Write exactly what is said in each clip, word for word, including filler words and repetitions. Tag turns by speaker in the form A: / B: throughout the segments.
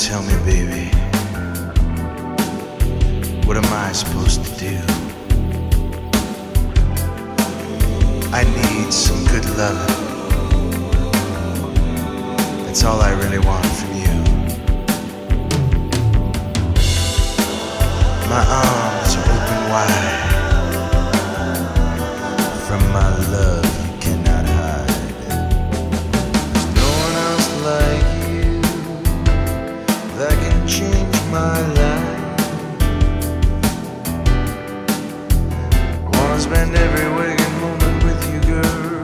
A: tell me, baby, what am I supposed to do? I need some good loving. That's all I really want from you. My arms are open wide. From my love you cannot hide. There's no one else like you that can change my life. Wanna spend every waking moment with you, girl.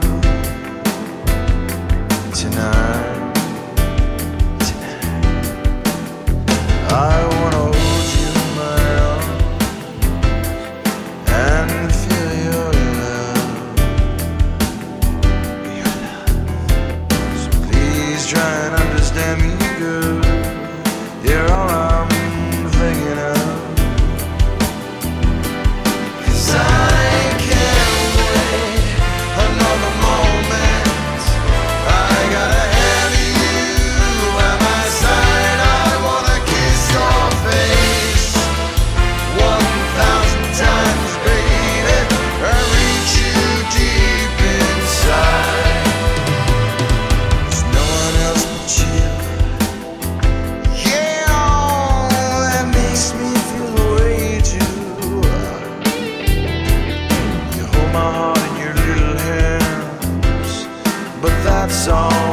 A: Tonight, tonight I wanna hold you in my arms and feel your love, your love. So please try and understand me, girl. You're all I'm thinking of. 'Cause I can't wait another moment. I gotta have you at my side. I wanna kiss your face one thousand times, baby, and reach you deep inside. There's no one else but you. Yeah, that makes me feel the way you do. You hold my heart in your little hands, but that's all